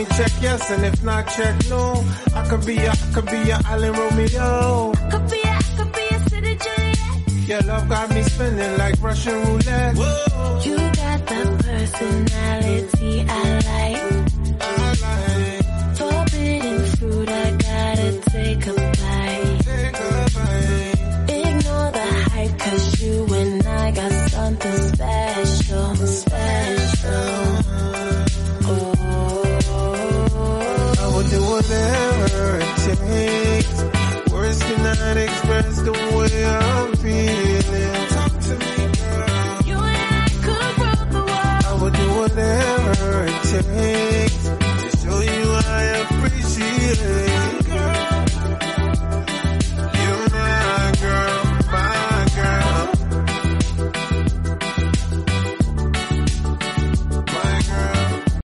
me check yes, and if not, check no. I could be a Island Romeo. I could be a City Juliet. Your love got me spinning like Russian roulette. Whoa. You got the personality I like. Forbidden fruit, I gotta take a bite. Ignore the hype, 'cause you and I got something special, special. I will do whatever it takes. Words cannot express the way I'm feeling. Talk to me, girl. You and I could rule the world. I will do whatever it takes to show you I appreciate it.